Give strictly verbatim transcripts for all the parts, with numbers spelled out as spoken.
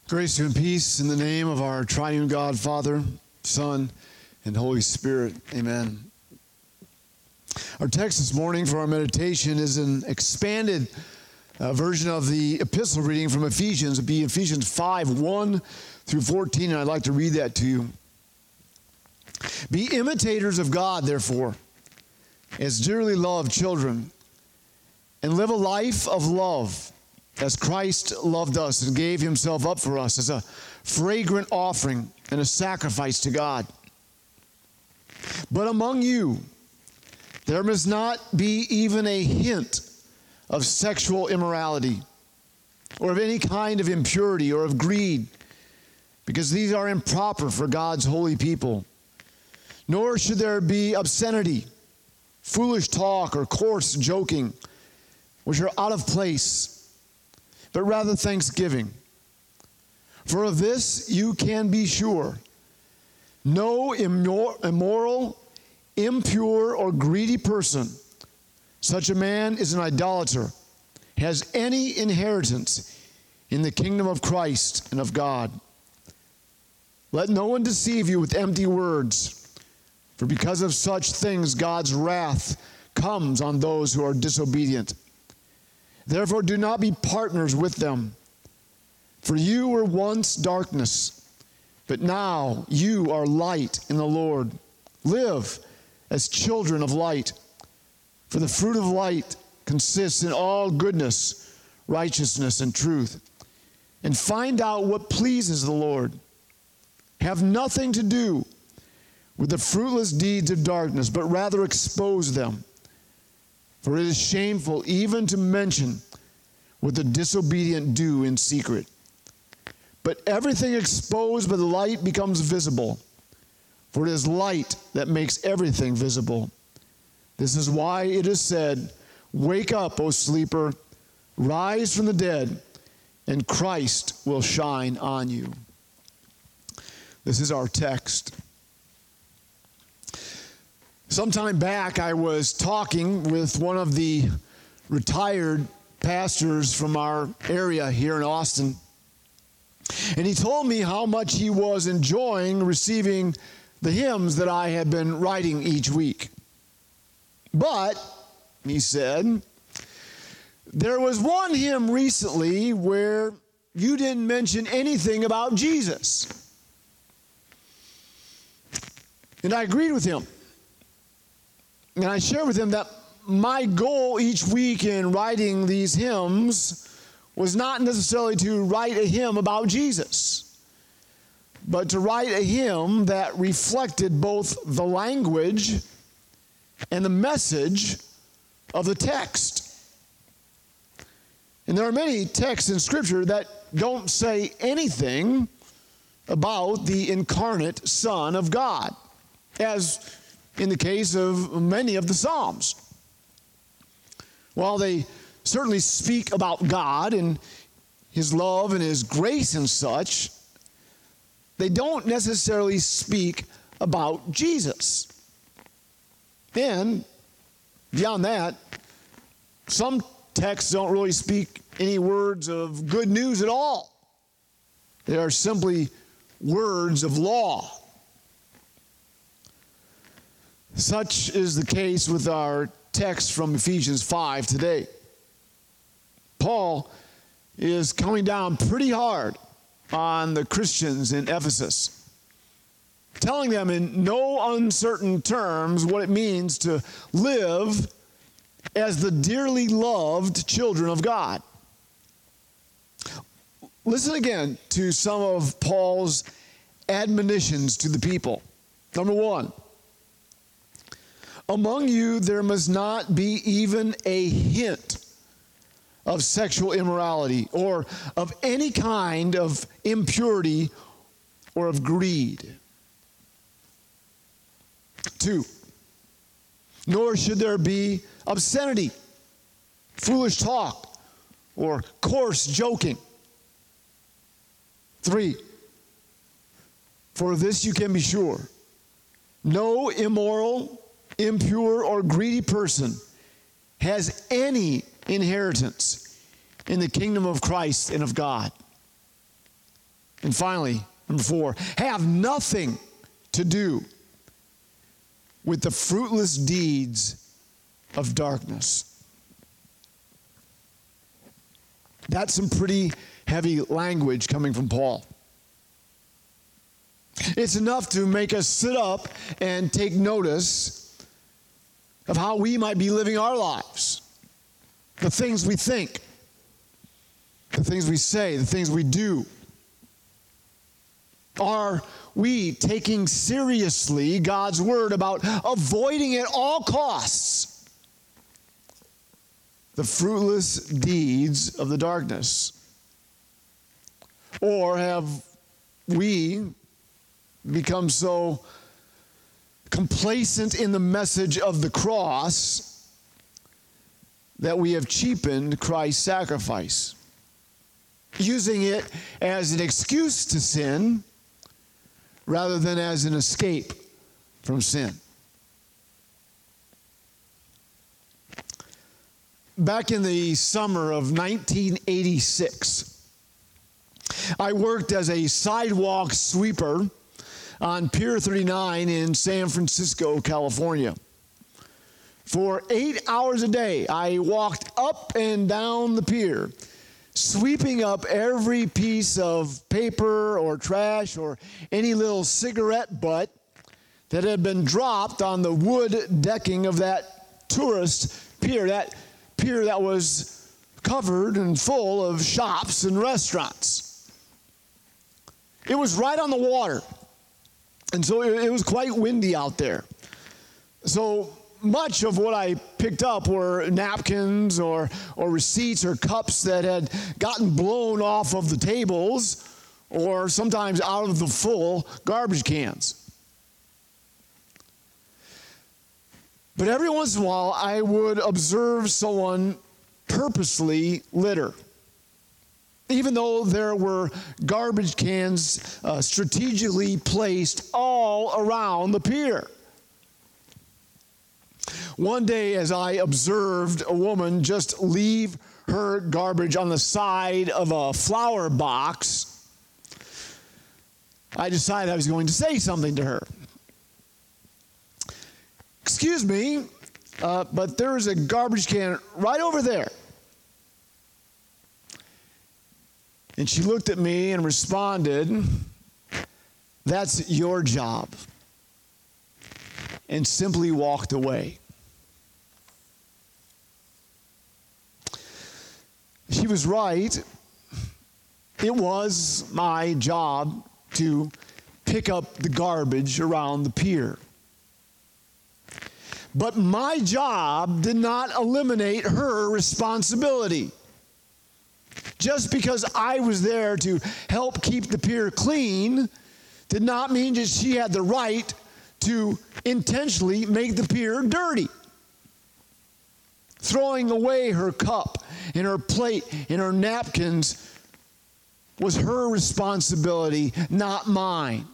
Grace to you and peace in the name of our triune God, Father, Son, and Holy Spirit. Amen. Our text this morning for our meditation is an expanded uh, version of the epistle reading from Ephesians. It'll be Ephesians five, one through fourteen, and I'd like to read that to you. Be imitators of God, therefore, as dearly loved children, and live a life of love, as Christ loved us and gave himself up for us as a fragrant offering and a sacrifice to God. But among you, there must not be even a hint of sexual immorality, or of any kind of impurity or of greed, because these are improper for God's holy people. Nor should there be obscenity, foolish talk, or coarse joking, which are out of place, but rather thanksgiving. For of this you can be sure: no immor- immoral, impure, or greedy person, such a man is an idolater, has any inheritance in the kingdom of Christ and of God. Let no one deceive you with empty words, for because of such things God's wrath comes on those who are disobedient. Therefore do not be partners with them. For you were once darkness, but now you are light in the Lord. Live as children of light. For the fruit of light consists in all goodness, righteousness, and truth. And find out what pleases the Lord. Have nothing to do with the fruitless deeds of darkness, but rather expose them. For it is shameful even to mention what the disobedient do in secret. But everything exposed by the light becomes visible, for it is light that makes everything visible. This is why it is said, "Wake up, O sleeper, rise from the dead, and Christ will shine on you." This is our text. Some time back, I was talking with one of the retired pastors from our area here in Austin, and he told me how much he was enjoying receiving the hymns that I had been writing each week. But, he said, there was one hymn recently where you didn't mention anything about Jesus. And I agreed with him. And I shared with him that my goal each week in writing these hymns was not necessarily to write a hymn about Jesus, but to write a hymn that reflected both the language and the message of the text. And there are many texts in Scripture that don't say anything about the incarnate Son of God, as in the case of many of the Psalms. While they certainly speak about God and his love and his grace and such, they don't necessarily speak about Jesus. And beyond that, some texts don't really speak any words of good news at all. They are simply words of law. Such is the case with our text from Ephesians five today. Paul is coming down pretty hard on the Christians in Ephesus, telling them in no uncertain terms what it means to live as the dearly loved children of God. Listen again to some of Paul's admonitions to the people. Number one, among you there must not be even a hint of sexual immorality or of any kind of impurity or of greed. Two, nor should there be obscenity, foolish talk, or coarse joking. Three, for this you can be sure: no immoral, impure, or greedy person has any inheritance in the kingdom of Christ and of God. And finally, number four, have nothing to do with the fruitless deeds of darkness. That's some pretty heavy language coming from Paul. It's enough to make us sit up and take notice of how we might be living our lives, the things we think, the things we say, the things we do. Are we taking seriously God's word about avoiding at all costs the fruitless deeds of the darkness? Or have we become so complacent in the message of the cross that we have cheapened Christ's sacrifice, using it as an excuse to sin rather than as an escape from sin? Back in the summer of nineteen eighty-six, I worked as a sidewalk sweeper on Pier thirty-nine in San Francisco, California. For eight hours a day, I walked up and down the pier, sweeping up every piece of paper or trash or any little cigarette butt that had been dropped on the wood decking of that tourist pier, that pier that was covered and full of shops and restaurants. It was right on the water, and so it was quite windy out there. So much of what I picked up were napkins or, or receipts or cups that had gotten blown off of the tables or sometimes out of the full garbage cans. But every once in a while, I would observe someone purposely litter, even though there were garbage cans uh, strategically placed all around the pier. One day, as I observed a woman just leave her garbage on the side of a flower box, I decided I was going to say something to her. Excuse me, uh, but there is a garbage can right over there. And she looked at me and responded, "That's your job," and simply walked away. She was right. It was my job to pick up the garbage around the pier. But my job did not eliminate her responsibility. Just because I was there to help keep the pier clean did not mean that she had the right to intentionally make the pier dirty. Throwing away her cup and her plate and her napkins was her responsibility, not mine.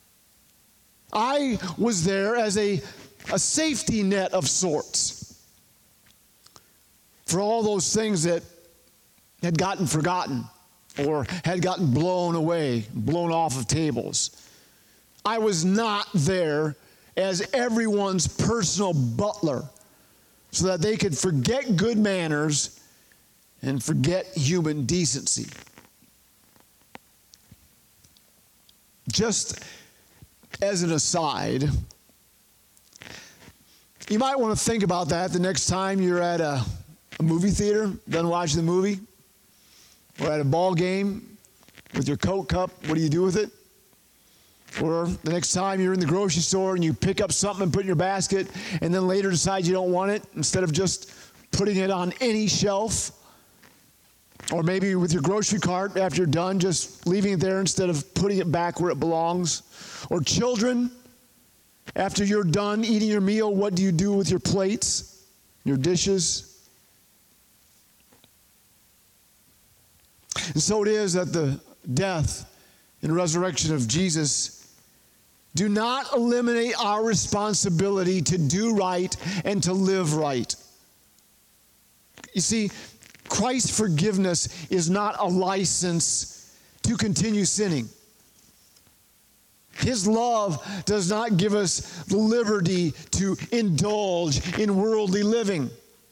I was there as a, a safety net of sorts for all those things that had gotten forgotten or had gotten blown away, blown off of tables. I was not there as everyone's personal butler so that they could forget good manners and forget human decency. Just as an aside, you might want to think about that the next time you're at a, a movie theater, done watching the movie, or at a ball game with your Coke cup. What do you do with it? Or the next time you're in the grocery store and you pick up something and put it in your basket and then later decide you don't want it instead of just putting it on any shelf. Or maybe with your grocery cart after you're done, just leaving it there instead of putting it back where it belongs. Or children, after you're done eating your meal, what do you do with your plates, your dishes? And so it is that the death and resurrection of Jesus do not eliminate our responsibility to do right and to live right. You see, Christ's forgiveness is not a license to continue sinning. His love does not give us the liberty to indulge in worldly living.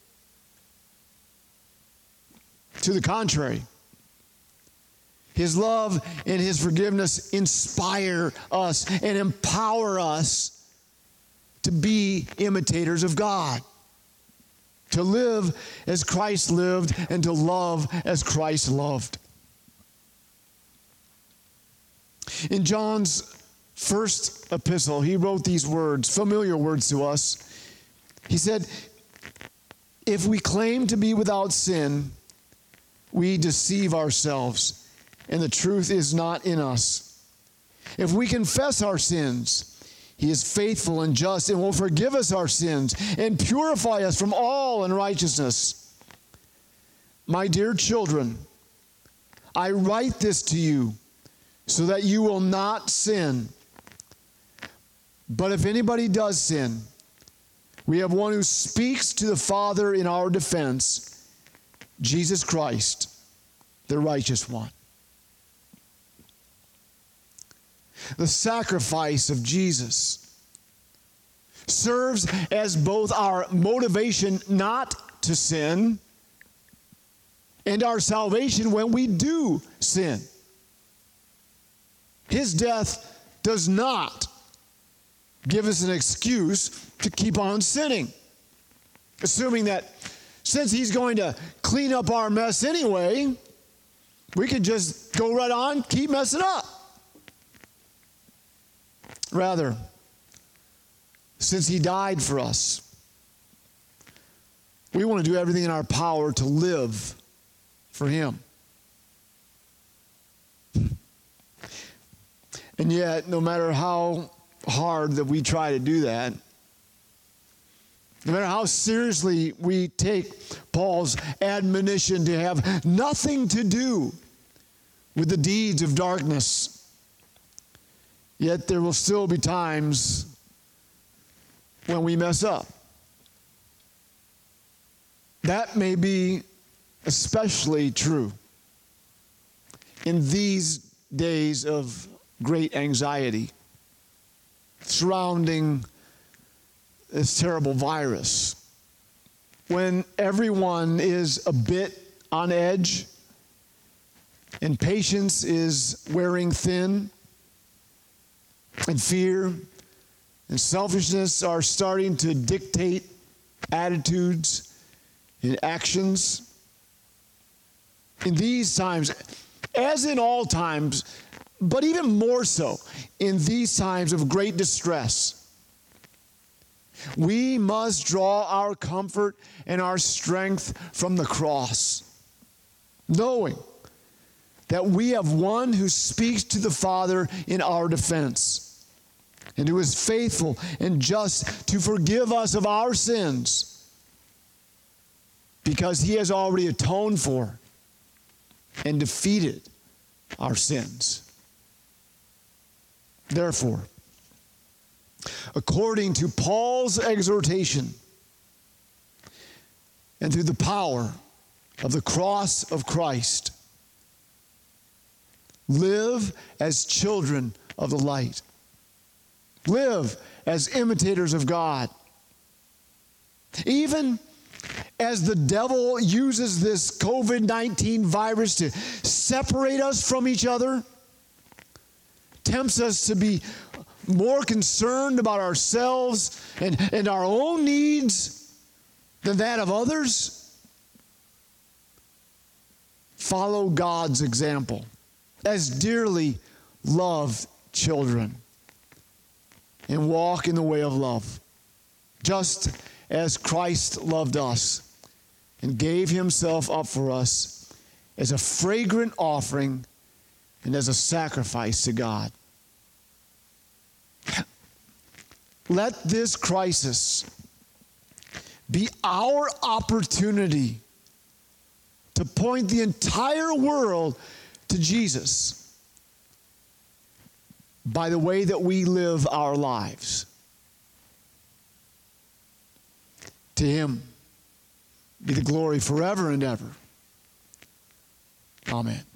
To the contrary, His love and His forgiveness inspire us and empower us to be imitators of God, to live as Christ lived and to love as Christ loved. In John's first epistle, he wrote these words, familiar words to us. He said, "If we claim to be without sin, we deceive ourselves, and the truth is not in us. If we confess our sins, He is faithful and just and will forgive us our sins and purify us from all unrighteousness. My dear children, I write this to you so that you will not sin. But if anybody does sin, we have one who speaks to the Father in our defense, Jesus Christ, the righteous one." The sacrifice of Jesus serves as both our motivation not to sin and our salvation when we do sin. His death does not give us an excuse to keep on sinning, assuming that since He's going to clean up our mess anyway, we can just go right on, keep messing up. Rather, since He died for us, we want to do everything in our power to live for Him. And yet, no matter how hard that we try to do that, no matter how seriously we take Paul's admonition to have nothing to do with the deeds of darkness, yet there will still be times when we mess up. That may be especially true in these days of great anxiety surrounding this terrible virus, when everyone is a bit on edge and patience is wearing thin, and fear and selfishness are starting to dictate attitudes and actions. In these times, as in all times, but even more so in these times of great distress, we must draw our comfort and our strength from the cross, knowing that we have one who speaks to the Father in our defense, and who is faithful and just to forgive us of our sins, because He has already atoned for and defeated our sins. Therefore, according to Paul's exhortation and through the power of the cross of Christ, live as children of the light. Live as imitators of God. Even as the devil uses this covid nineteen virus to separate us from each other, tempts us to be more concerned about ourselves and, and our own needs than that of others, follow God's example as dearly loved children and walk in the way of love, just as Christ loved us and gave Himself up for us as a fragrant offering and as a sacrifice to God. Let this crisis be our opportunity to point the entire world to Jesus by the way that we live our lives. To Him be the glory forever and ever. Amen.